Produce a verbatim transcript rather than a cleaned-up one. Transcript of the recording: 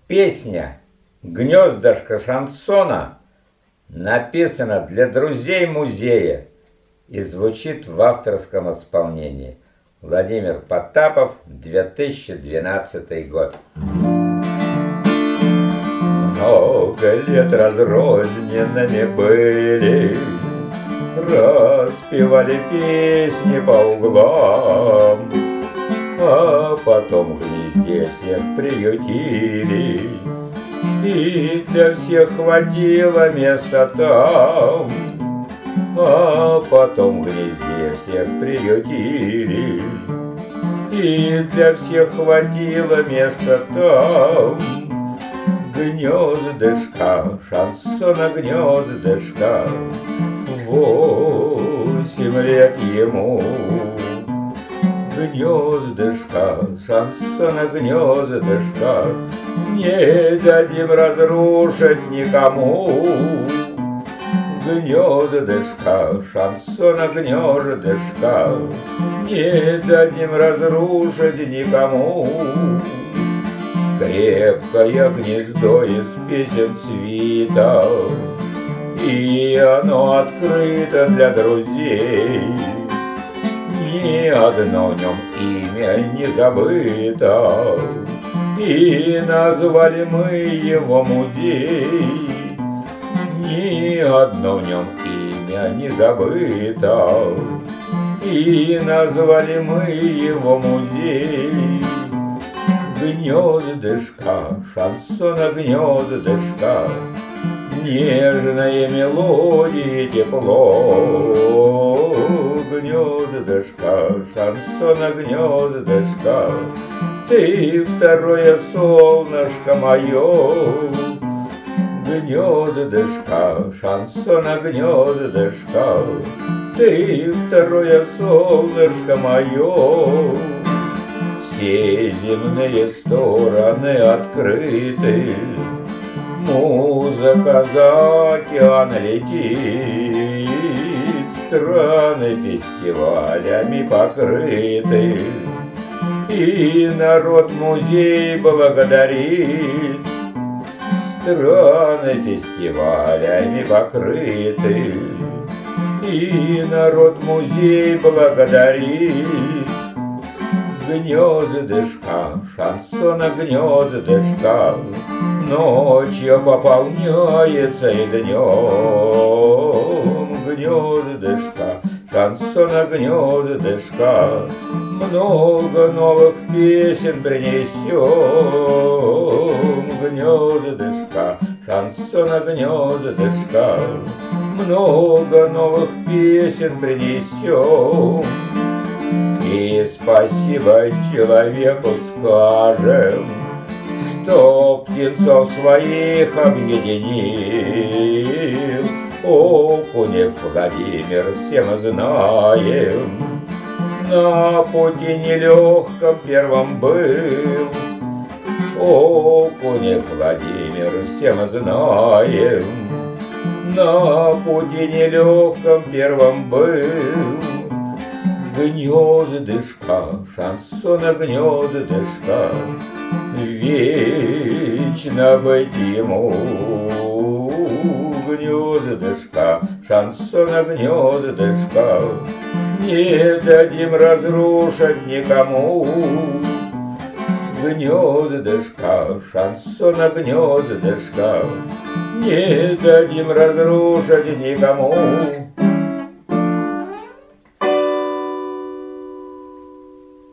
Песня «Гнездышко шансона» написана для друзей музея и звучит в авторском исполнении. Владимир Потапов, две тысячи двенадцатый год. Много лет разрозненными были, распевали песни по углам, а потом в гнезде всех приютили, и для всех хватило места там. А потом в гнезде всех приютили, и для всех хватило места там. Гнездышко, шансона гнездышко, восемь лет ему. Гнездышко, шансона гнездышко, не дадим разрушить никому. Гнездышко, шансона гнездышко, не дадим разрушить никому. Крепкое гнездо из песен свита, и оно открыто для друзей. Ни одно в нем имя не забыто, и назвали мы его музей. Ни одно в нем имя не забыто, и назвали мы его музей. Гнездышко, шансона гнездышко, нежная мелодия, тепло. Гнездышко, шансона гнездышко, ты второе солнышко мое. Гнездышко, шансона гнездышко, ты второе солнышко мое. Все земные стороны открыты, музыка за океан летит, страны фестивалями покрыты, и народ музей благодарит. Страны фестивалями покрыты, и народ музей благодарит. Гнездышко, шансона гнездышко, ночью пополняется и днем. Гнездышко, шансона гнездышко, много новых песен принесем. Гнездышко, шансона гнездышко, много новых песен принесем. И спасибо человеку скажем, что птенцов своих объединил. Окунев Владимир, все мы знаем, на пути нелегком первом был. Окунев Владимир, все мы знаем, на пути нелегком первом был. Гнездышко, шансона гнездышко, вечно быть ему. Гнездышко, шансона гнездышко, не дадим разрушить никому. Гнездышко, шансона гнездышко, не дадим разрушить никому.